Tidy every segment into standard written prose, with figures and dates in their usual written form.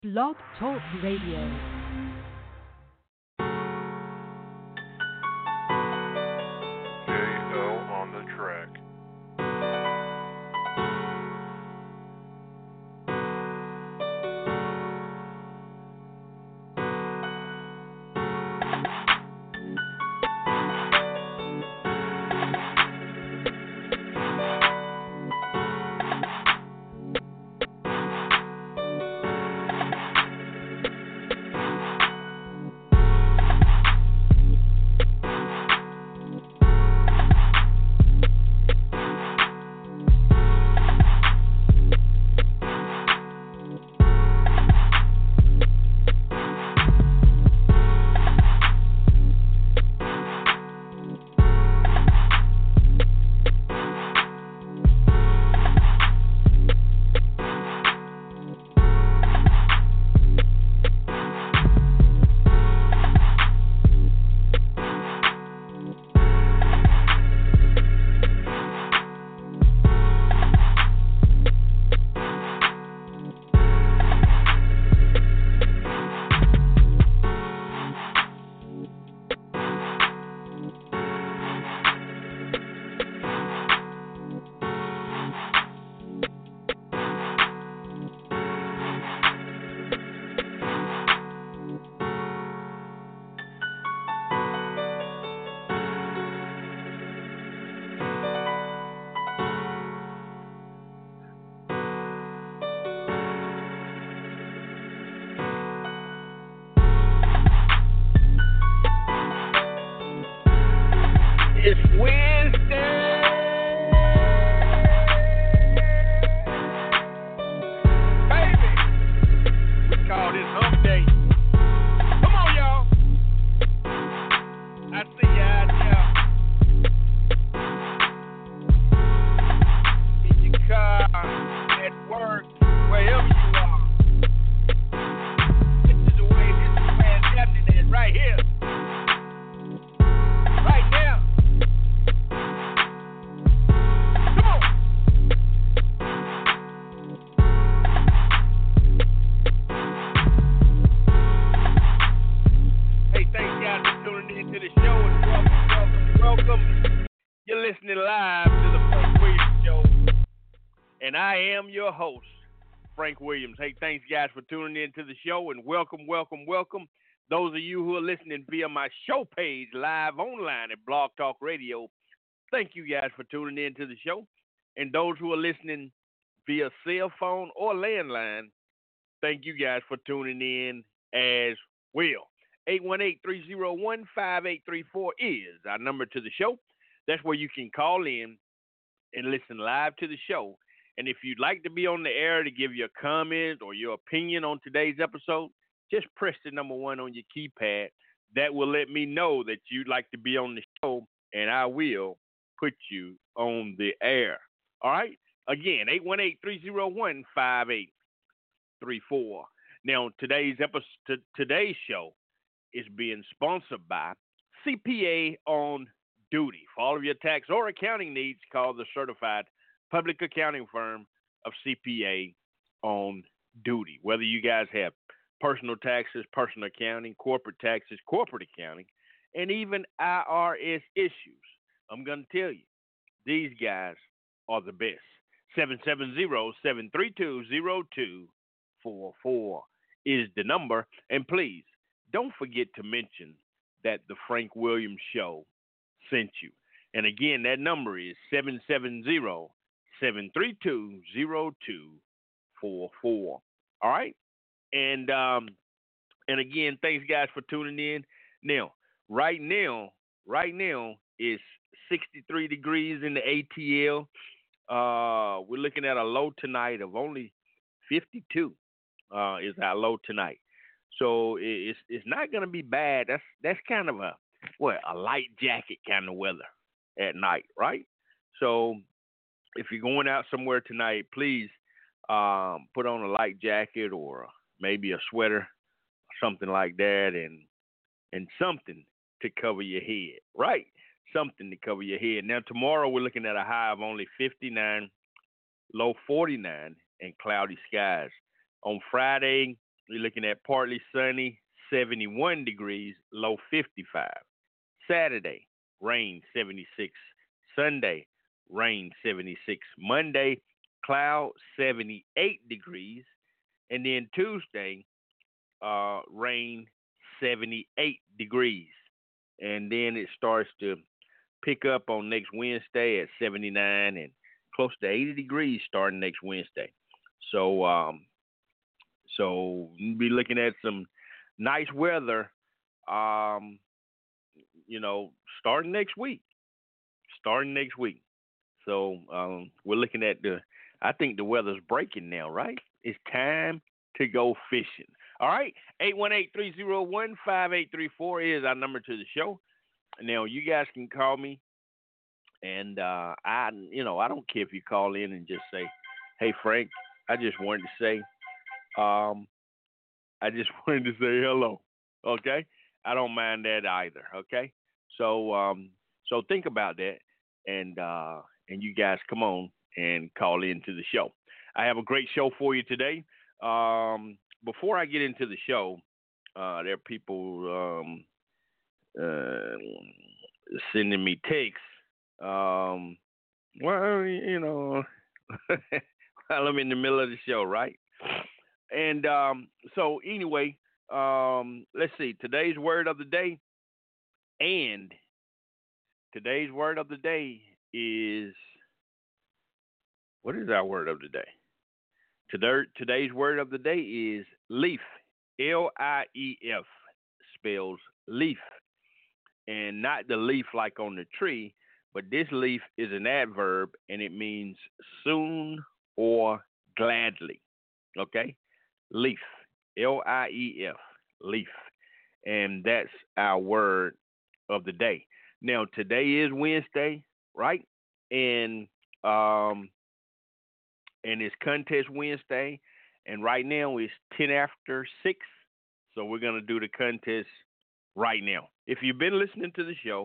Blog Talk Radio. J.O. on the track. It's Wednesday. Baby, we call this hump day. Come on, y'all. I see you out there in your car, at work, wherever you are. This is where it's happening at, right here. Right now. Come on. Hey, thanks guys for tuning in to the show and welcome. You're listening live to the Frank Williams Show, and I am your host, Frank Williams. Hey, thanks guys for tuning in to the show and welcome. Those of you who are listening via my show page live online at Blog Talk Radio, thank you guys for tuning in to the show. And those who are listening via cell phone or landline, thank you guys for tuning in as well. 818-301-5834 is our number to the show. That's where you can call in and listen live to the show. And if you'd like to be on the air to give your comment or your opinion on today's episode, just press the number 1 on your keypad. That will let me know that you'd like to be on the show, and I will put you on the air. All right? Again, 818-301-5834. Now, today's show is being sponsored by CPA on Duty. For all of your tax or accounting needs, call the certified public accounting firm of CPA on Duty. Whether you guys have personal taxes, personal accounting, corporate taxes, corporate accounting, and even IRS issues, I'm going to tell you, these guys are the best. 770-732-0244 is the number. And please, don't forget to mention that the Frank Williams Show sent you. And again, that number is 770-732-0244. All right? And again, thanks guys for tuning in. Now, right now it's 63 degrees in the ATL. We're looking at a low tonight of only 52. Is our low tonight. So it's not gonna be bad. That's kind of a light jacket kind of weather at night, right? So if you're going out somewhere tonight, please put on a light jacket or maybe a sweater, something like that, and something to cover your head, right? Something to cover your head. Now, tomorrow we're looking at a high of only 59, low 49, and cloudy skies. On Friday, We're looking at partly sunny, 71 degrees, low 55. Saturday, rain 76. Sunday, rain 76. Monday, cloud 78 degrees. And then Tuesday, rain 78 degrees. And then it starts to pick up on next Wednesday at 79 and close to 80 degrees starting next Wednesday. So we'll be looking at some nice weather, um, starting next week. Starting next week. So we're looking at I think the weather's breaking now, right? It's time to go fishing. All right, 818-301-5834 is our number to the show. Now you guys can call me, and I don't care if you call in and just say, "Hey Frank, I just wanted to say, um, I just wanted to say hello." Okay, I don't mind that either. Okay, so think about that, and you guys come on and call into the show. I have a great show for you today. Before I get into the show, there are people uh, sending me texts. Well, while I'm in the middle of the show, right? And so anyway, let's see. Today's word of the day, and today's word of the day is, what is our word of the day? Today's word of the day is leaf. Lief spells leaf, and not the leaf like on the tree, but this leaf is an adverb, and it means soon or gladly. Okay, leaf. Lief. Leaf, and that's our word of the day. Now today is Wednesday, right? And it's contest Wednesday, and right now it's 10 after 6. So we're gonna do the contest right now. If you've been listening to the show,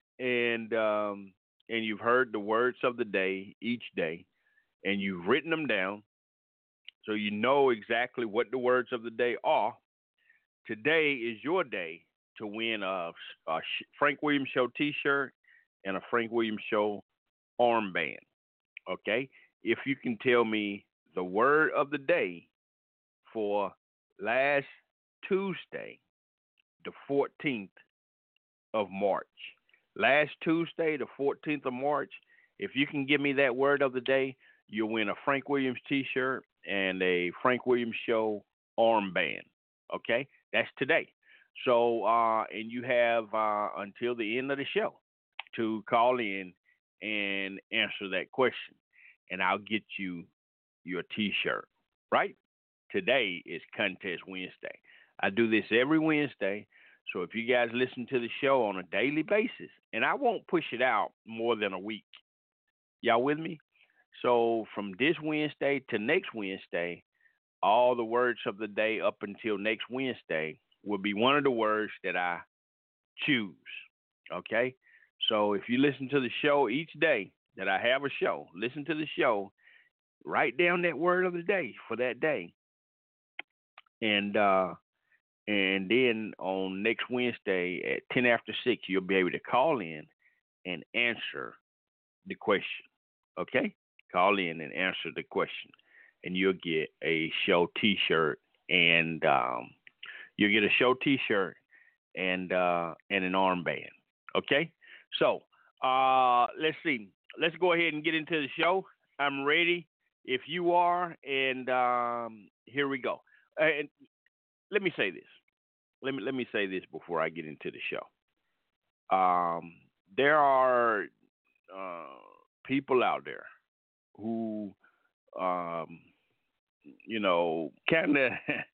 and you've heard the words of the day each day, and you've written them down, so you know exactly what the words of the day are. Today is your day to win a Frank Williams Show T-shirt and a Frank Williams Show armband. Okay, if you can tell me the word of the day for last Tuesday, the 14th of March. Last Tuesday, the 14th of March, if you can give me that word of the day, you'll win a Frank Williams T-shirt and a Frank Williams Show armband. Okay, that's today. So, and you have until the end of the show to call in and answer that question, and I'll get you your T-shirt. Right? Today is Contest Wednesday. I do this every Wednesday. So if you guys listen to the show on a daily basis, and I won't push it out more than a week. Y'all with me? So from this Wednesday to next Wednesday, all the words of the day up until next Wednesday will be one of the words that I choose. Okay? So if you listen to the show each day that I have a show, listen to the show, write down that word of the day for that day. And then on next Wednesday at 10 after 6, you'll be able to call in and answer the question. Okay? Call in and answer the question. And you'll get a show T-shirt and you'll get a show T-shirt and an armband. Okay? So let's see. Let's go ahead and get into the show. I'm ready if you are, and here we go. And let me say this. Let me say this before I get into the show. There are people out there who, kind of,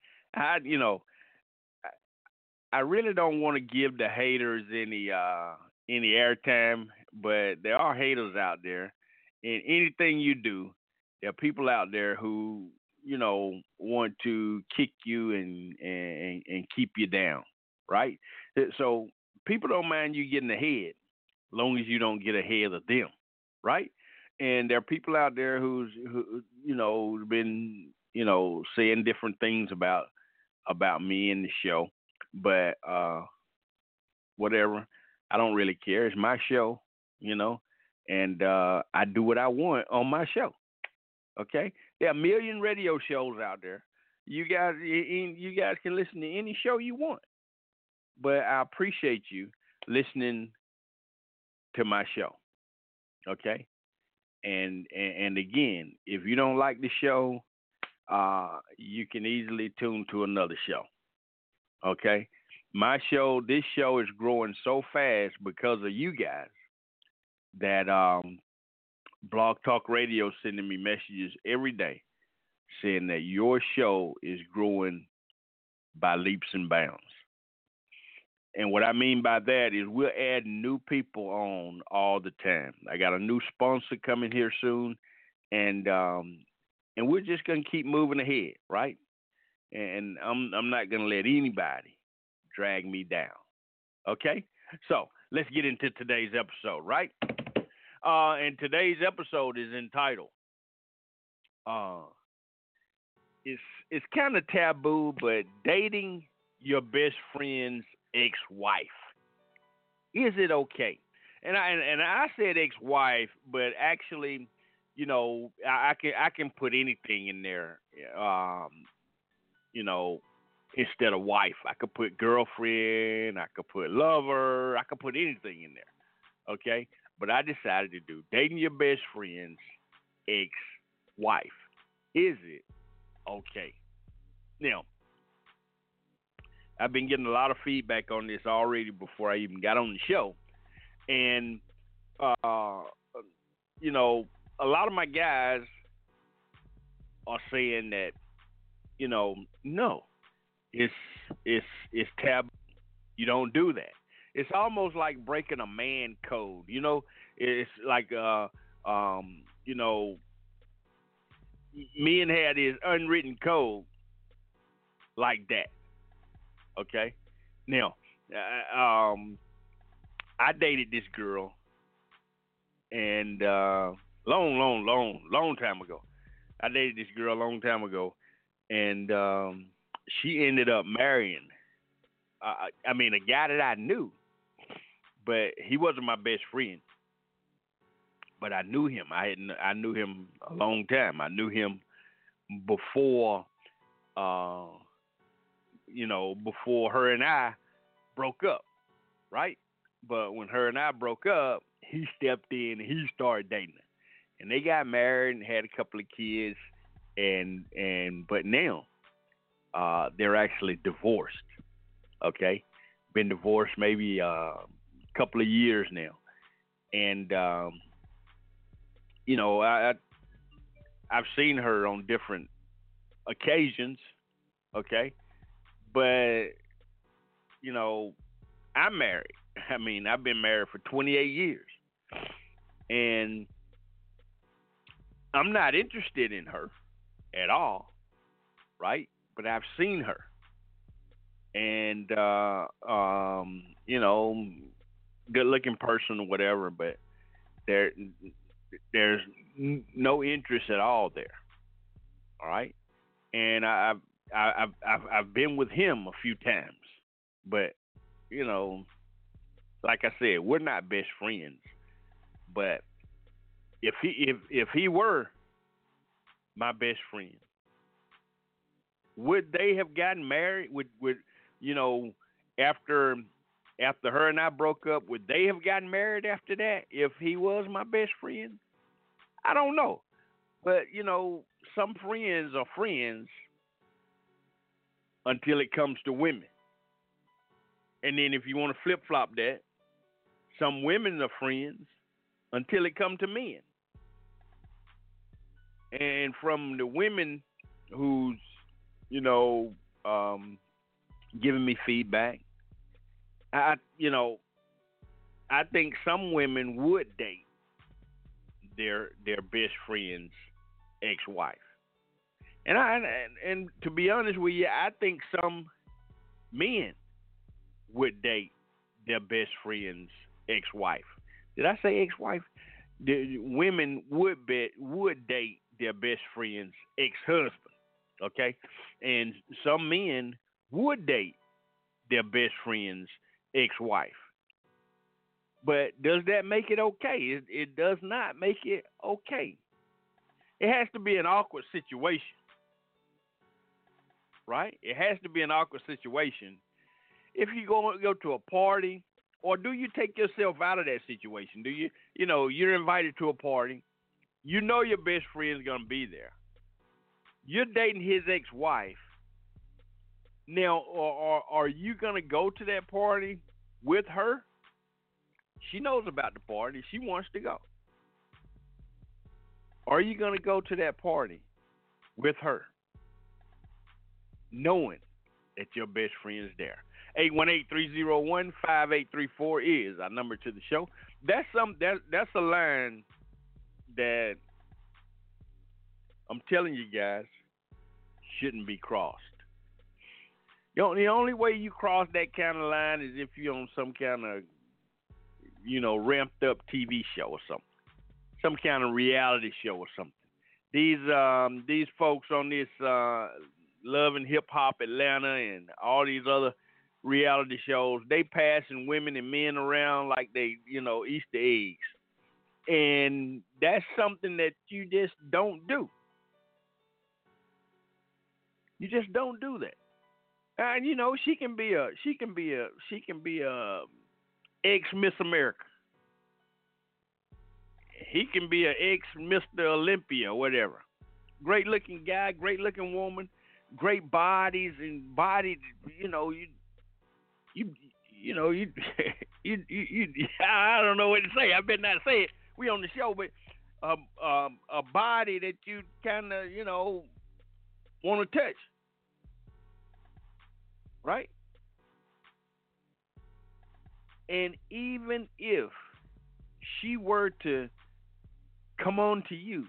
I really don't want to give the haters any airtime, but there are haters out there, and anything you do, there are people out there who want to kick you and keep you down, right? So people don't mind you getting ahead, long as you don't get ahead of them, right? And there are people out there who been saying different things about about me in the show, but whatever. I don't really care. It's my show, you know, and I do what I want on my show. Okay, there are a million radio shows out there. You guys can listen to any show you want, but I appreciate you listening to my show. Okay, and again, if you don't like the show, you can easily tune to another show. Okay, this show is growing so fast because of you guys that Blog Talk Radio sending me messages every day saying that your show is growing by leaps and bounds. And what I mean by that is we're adding new people on all the time. I got a new sponsor coming here soon, and we're just gonna keep moving ahead, right? And I'm not gonna let anybody drag me down. Okay, so let's get into today's episode, right? And today's episode is entitled uh, it's kind of taboo, but dating your best friend's ex-wife, is it okay? And I said ex-wife, but actually, I can put anything in there. You know, instead of wife, I could put girlfriend, I could put lover, I could put anything in there. Okay, but I decided to do dating your best friend's ex-wife. Is it okay? Now, I've been getting a lot of feedback on this already before I even got on the show, and uh, you know, a lot of my guys are saying that no, it's it's taboo. You don't do that. It's almost like breaking a man code. It's like you know, men had this unwritten code like that. Okay, now I dated this girl, and long time ago. I dated this girl a long time ago, and she ended up marrying. I mean, a guy that I knew, but he wasn't my best friend. But I knew him. I knew him a long time. I knew him before, uh, before her and I broke up, right? But when her and I broke up, he stepped in and he started dating her, and they got married and had a couple of kids, and but now they're actually divorced. Okay, been divorced maybe a couple of years now, and I've seen her on different occasions. Okay, but you know I'm married. I mean, I've been married for 28 years, and I'm not interested in her at all, right? But I've seen her, and good looking person or whatever, but there there's no interest at all there. All right, and I've been with him a few times, but you know, like I said, we're not best friends. But if he were my best friend, would they have gotten married? Would you know after after her and I broke up? Would they have gotten married after that if he was my best friend? I don't know, but some friends are friends until it comes to women, and then if you want to flip flop that, some women are friends until it comes to men. And from the women who's you know um, giving me feedback, I I think some women would date their best friend's ex-wife, and to be honest with you, I think some men would date their best friend's ex-wife. Did I say ex-wife? The women would date their best friend's ex-husband. Okay, and some men would date their best friend's ex-wife. But does that make it okay? It does not make it okay. It has to be an awkward situation, right? It has to be an awkward situation. If you go to a party, or do you take yourself out of that situation? Do you, you're invited to a party. You know your best friend's going to be there. You're dating his ex-wife. Now, are you going to go to that party with her? She knows about the party. She wants to go. Are you going to go to that party with her, knowing that your best friend's there? 818-301-5834 is our number to the show. That's a line that I'm telling you guys shouldn't be crossed. The only way you cross that kind of line is if you're on some kind of, ramped up TV show or something, some kind of reality show or something. These folks on this Love and Hip Hop Atlanta and all these other reality shows, they passing women and men around like they, Easter eggs. And that's something that you just don't do. You just don't do that. And she can be a ex Miss America. He can be an ex Mr. Olympia or whatever. Great looking guy, great looking woman, great bodies and body. I don't know what to say. I better not say it. We on the show, but a body that you kind of want to touch, right? And even if she were to come on to you,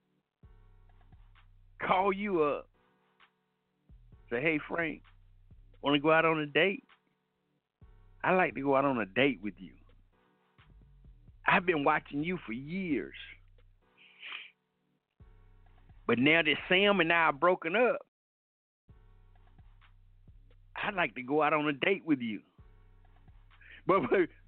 call you up, say, "Hey Frank, want to go out on a date? I'd like to go out on a date with you. I've been watching you for years. But now that Sam and I are broken up, I'd like to go out on a date with you." But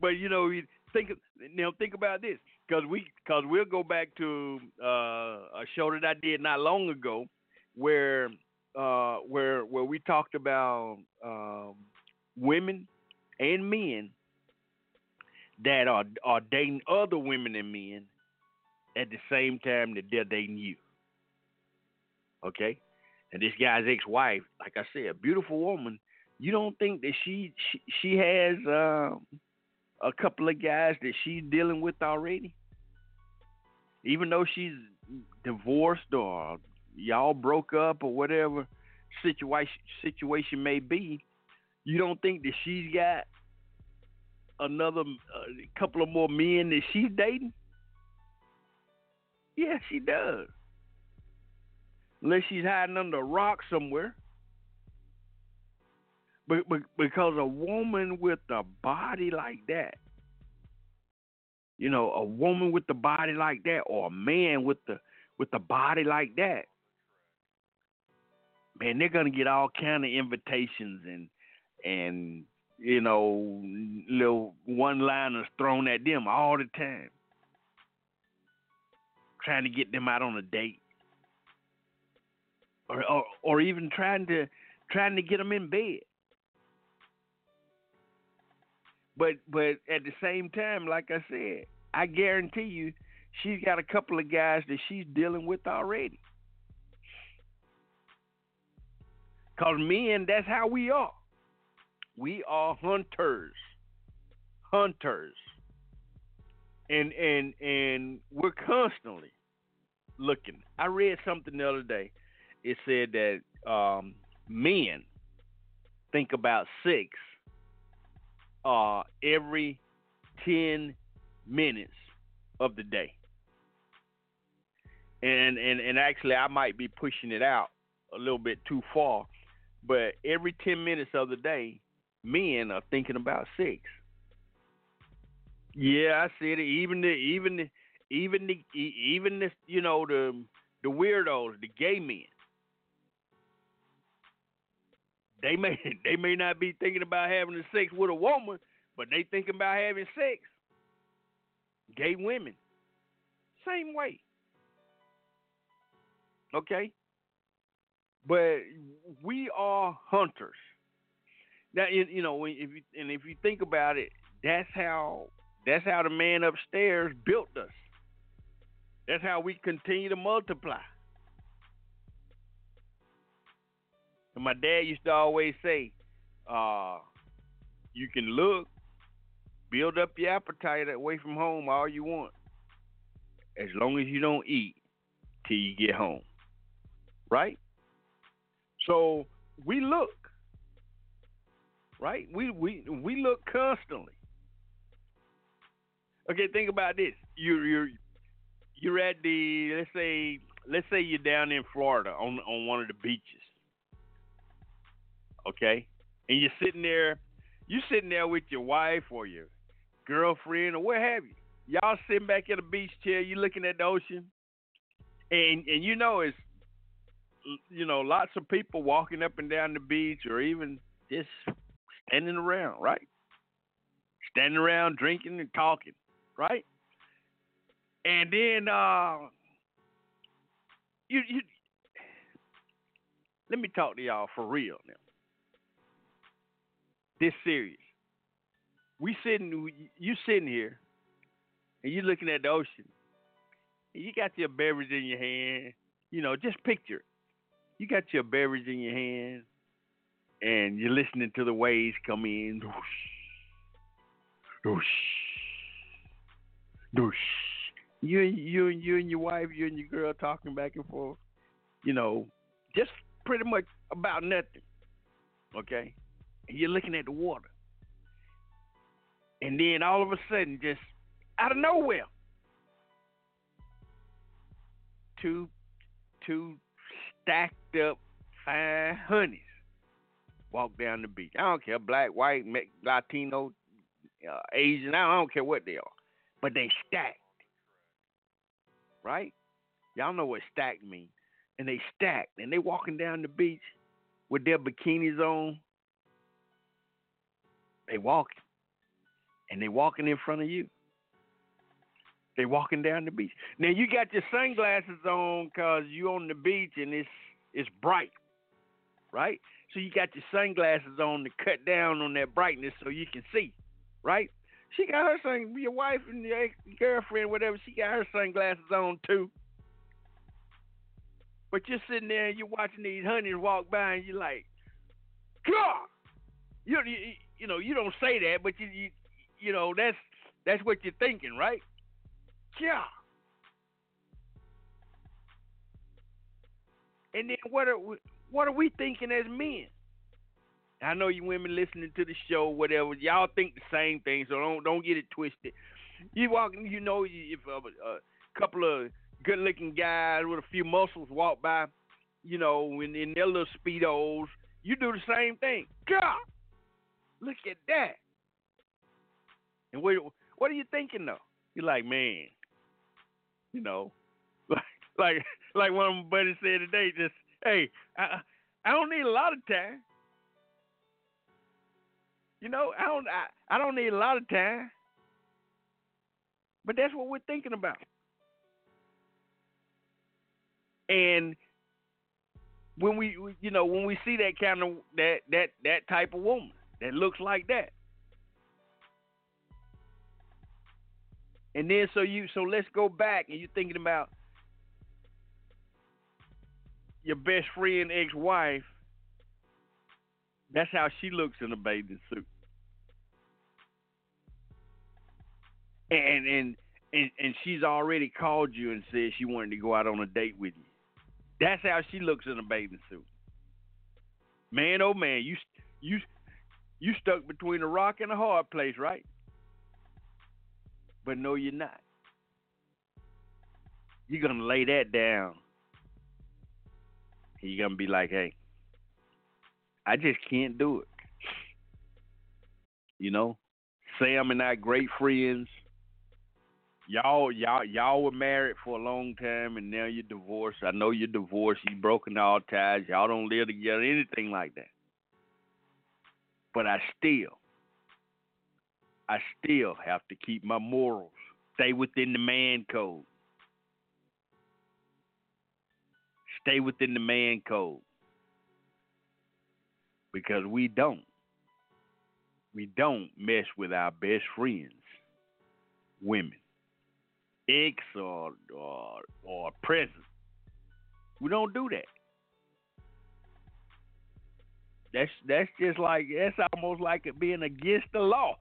think about this, because we'll go back to a show that I did not long ago, where we talked about women and men that are dating other women and men at the same time that they're dating you. Okay? And this guy's ex-wife, like I said, a beautiful woman. You don't think that she has a couple of guys that she's dealing with already? Even though she's divorced or y'all broke up or whatever situation may be, you don't think that she's got another couple of more men that she's dating? Yeah, she does. Unless she's hiding under a rock somewhere. But because a woman with a body like that, a woman with the body like that, or a man with the body like that, man, they're gonna get all kind of invitations and little one-liners thrown at them all the time, trying to get them out on a date, or even trying to get them in bed. But at the same time, like I said, I guarantee you, she's got a couple of guys that she's dealing with already. Because men, that's how we are. We are hunters. And we're constantly looking. I read something the other day. It said that men think about sex every 10 minutes of the day. And actually, I might be pushing it out a little bit too far, but every 10 minutes of the day, men are thinking about sex. Yeah, I said it. Even the weirdos, the gay men, They may they may not be thinking about having sex with a woman, but they thinking about having sex. Gay women, same way. Okay, but we are hunters. Now, if you think about it, that's how the man upstairs built us. That's how we continue to multiply. And my dad used to always say, "You can look, build up your appetite away from home all you want, as long as you don't eat till you get home." Right? So we look, right? We look constantly. Okay, think about this. You're at the let's say you're down in Florida on one of the beaches, okay, and you're sitting there with your wife or your girlfriend or what have you. Y'all sitting back at a beach chair, you looking at the ocean, and it's lots of people walking up and down the beach or even just standing around, right? Standing around drinking and talking, right? And then you let me talk to y'all for real now. This serious. You sitting here and you looking at the ocean. And you got your beverage in your hand. Just picture it. You got your beverage in your hand and you're listening to the waves come in. Doosh, doosh. You and your wife, you and your girl talking back and forth. Just pretty much about nothing. Okay? And you're looking at the water. And then all of a sudden, just out of nowhere, two stacked up fine honeys walk down the beach. I don't care, black, white, Latino, Asian. I don't care what they are, but they stacked, right? Y'all know what stacked means. And they stacked, and they walking down the beach with their bikinis on. They walking, and they walking in front of you. They walking down the beach. Now you got your sunglasses on because you on the beach and it's bright, right? So you got your sunglasses on to cut down on that brightness so you can see, right? She got her your wife and your girlfriend, whatever. She got her sunglasses on too. But you're sitting there and you're watching these honeys walk by and you're like, God, you don't say that, but that's what you're thinking, right? Yeah. And then what are we thinking as men? I know you women listening to the show, whatever. Y'all think the same thing, so don't get it twisted. You walking, if a couple of good-looking guys with a few muscles walk by, in their little speedos, you do the same thing. God, look at that. And what are you thinking though? You're like, man, like one of my buddies said today, just hey, I don't need a lot of time. I don't need a lot of time. But that's what we're thinking about. And when we see that kind of that type of woman that looks like that, and then so let's go back and you're thinking about your best friend ex-wife. That's how she looks in a bathing suit, and she's already called you and said she wanted to go out on a date with you. That's how she looks in a bathing suit. Man, oh man, you stuck between a rock and a hard place, right? But no, you're not. You're gonna lay that down. And you're gonna be like, hey, I just can't do it. Sam and I great friends. Y'all were married for a long time, and now you're divorced. I know you're divorced. You've broken all ties. Y'all don't live together, anything like that. But I still have to keep my morals, stay within the man code. Stay within the man code. Because we don't mess with our best friends, women, ex or present. We don't do that. That's just like, that's almost like it being against the law.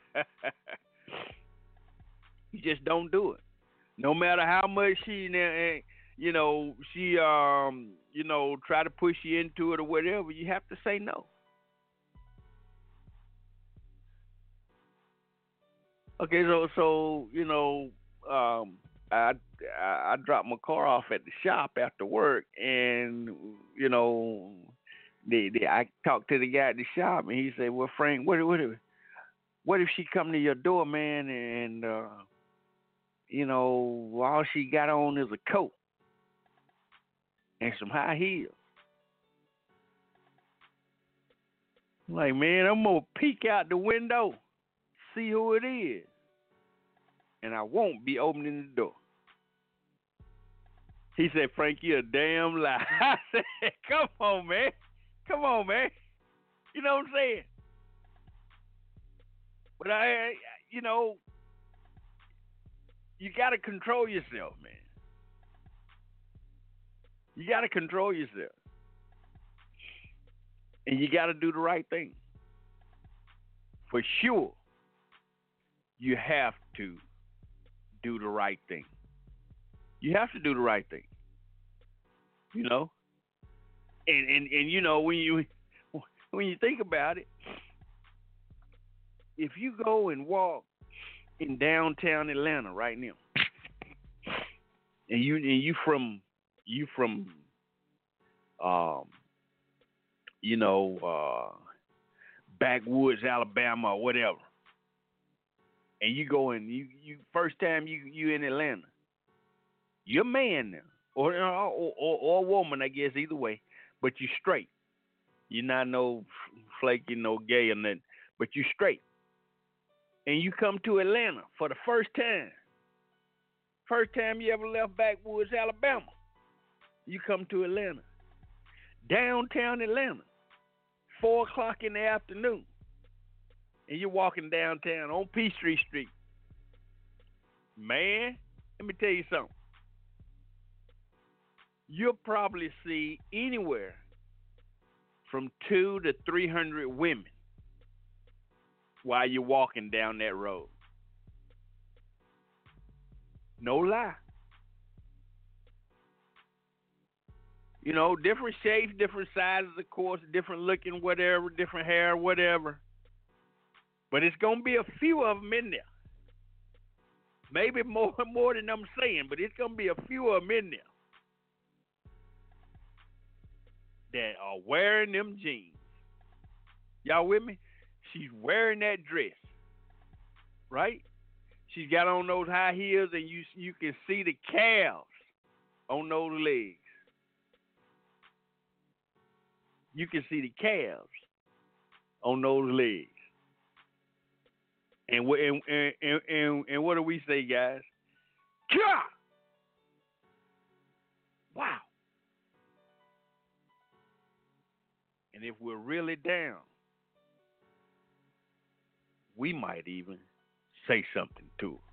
You just don't do it. No matter how much she try to push you into it or whatever, you have to say no. Okay, so I dropped my car off at the shop after work, and I talked to the guy at the shop, and he said, "Well, Frank, what if she come to your door, man, and all she got on is a coat and some high heels?" I'm like, man, I'm gonna peek out the window, see who it is, and I won't be opening the door. He said, "Frank, you're a damn lie." I said, Come on, man. You know what I'm saying? But you got to control yourself, man. You got to control yourself. And you got to do the right thing. For sure, you have to do the right thing. You have to do the right thing. And when you think about it, if you go and walk in downtown Atlanta right now, and you from backwoods Alabama or whatever, and you go and you first time you in Atlanta, you're a man now, or a woman, I guess, either way, but you straight. You're not no flaky, no gay or nothing, but you straight. And you come to Atlanta for the first time you ever left backwoods Alabama, you come to Atlanta, downtown Atlanta, 4:00 in the afternoon, and you're walking downtown on Peachtree Street. Man, let me tell you something. You'll probably see anywhere from 200 to 300 women while you're walking down that road. No lie. Different shapes, different sizes, of course, different looking, whatever, different hair, whatever. But it's going to be a few of them in there. Maybe more than I'm saying, but it's going to be a few of them in there that are wearing them jeans. Y'all with me? She's wearing that dress, right? She's got on those high heels, and you can see the calves on those legs. You can see the calves on those legs. And what do we say, guys? Gah! Wow. And if we're really down, we might even say something to her.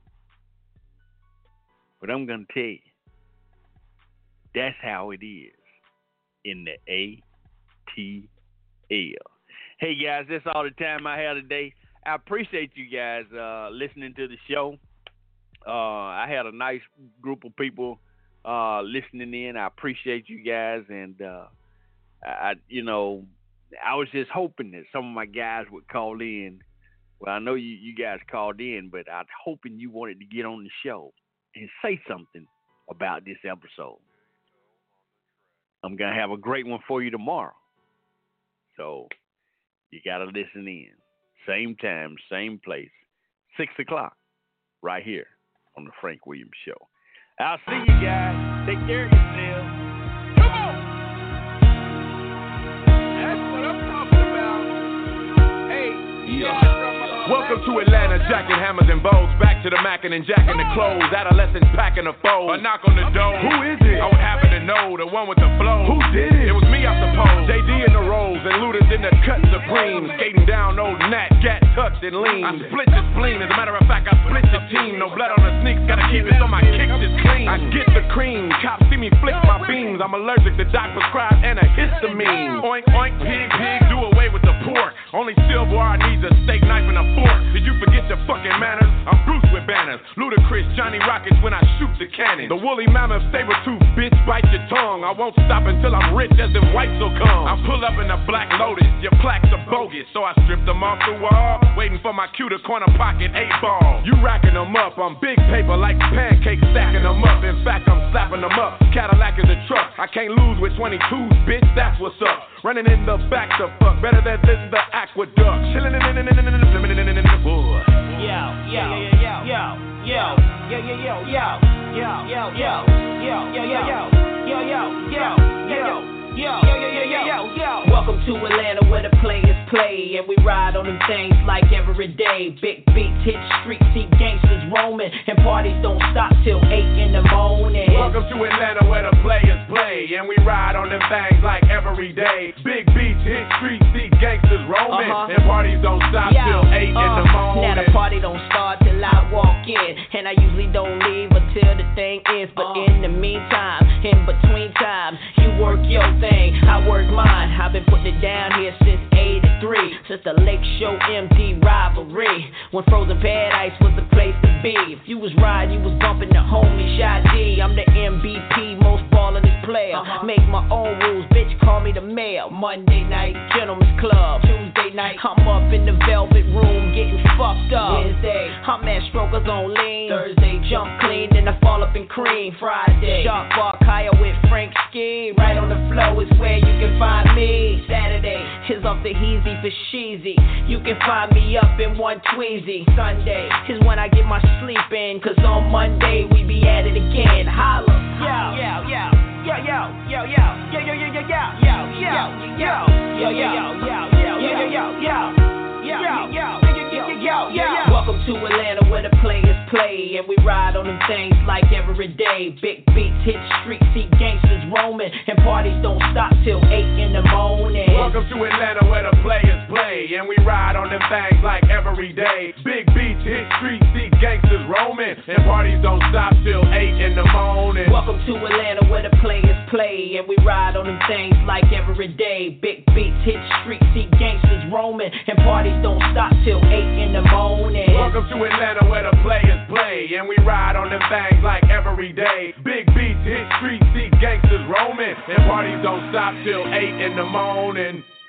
But I'm going to tell you, that's how it is in the ATL. Hey, guys, that's all the time I have today. I appreciate you guys listening to the show. I had a nice group of people listening in. I appreciate you guys, and I was just hoping that some of my guys would call in. Well, I know you guys called in, but I was hoping you wanted to get on the show and say something about this episode. I'm going to have a great one for you tomorrow. So you got to listen in. Same time, same place, 6 o'clock, right here on the Frank Williams Show. I'll see you guys. Take care of yourselves. Come on. That's what I'm talking about. Welcome to Atlanta, jacking hammers and bows. Back to the mackin' and jacking the clothes. Adolescents packing the foes. A knock on the door. Who is it? I would happen to know, the one with the flow. Who did it? It was me, I suppose. JD in the rolls and Luda's in the cut supreme. Skating down old Nat, gat tucked and lean. I split the spleen, as a matter of fact, I split the team. No blood on the sneaks, gotta keep it so my kicks is clean. I get the cream, cops see me flick my beams. I'm allergic to doc prescribed antihistamine. Oink, oink, pig, pig, do away with the pork. Only silverware needs a steak knife and a fork. Did you forget your fucking manners? I'm Bruce with banners. Ludacris, Johnny Rockets when I shoot the cannon. The woolly mammoth, saber-tooth, bitch, bite your tongue. I won't stop until I'm rich as them whites will come. I pull up in a black Lotus, your plaques are bogus. So I stripped them off the wall, waiting for my cue to corner pocket 8-ball. You racking them up, I'm big paper like pancakes, stacking them up. In fact, I'm slapping them up. Cadillac is a truck. I can't lose with 22s, bitch, that's what's up. Running in the back to fuck, better than the aqueduct. Chillin' in the wood. Welcome to Atlanta where the players play and we ride on them things like every day. Big beats hit streets, see gangsters roaming and parties don't stop till 8 in the morning. Welcome to Atlanta where the players play and we ride on them things like every day. Big beats hit streets, see gangsters roaming and parties don't stop till 8 in the morning. Now the party don't start till I walk in and I usually don't leave until the thing ends. But in the meantime, in between time, you work your thing, I work mine. I've been putting it down here since 83, since the Lake Show MD rivalry, when Frozen Paradise was the place to be. If you was riding, you was bumping the homie Shy D. I'm the MVP, most ballin'est player. Make my own rules, bitch, call me the mayor. Monday night, Gentlemen's Club. Tuesday night, I'm up in the Velvet Room getting fucked up. Wednesday, I'm at Strokers on lean. Thursday, jump clean, then I fall up in cream. Friday, Shark Bar Kaya with Frank Ski. Right on the flow is where you can find me. Saturday is off the Heezy for Sheezy. You can find me up in one Tweezy. Sunday is when I get my sleep in, cause on Monday we be at it again. Holla. Welcome to Atlanta where the players play and we ride on them things like every day. Big beats hit streets, see gangsters roaming and parties don't stop till 8 in the morning. Welcome to Atlanta where the players play and we ride on them things like every day. Big beats hit streets, see gangsters roaming and parties don't stop till 8 in the morning. Welcome to Atlanta where the players play and we ride on them things like every day. Big beats hit streets, see gangsters roaming and parties don't stop till 8 in the morning. Welcome to Atlanta where the players play and we ride on them things like every day. Big beats hit streets, see gangsters roaming and parties don't stop till 8 in the morning.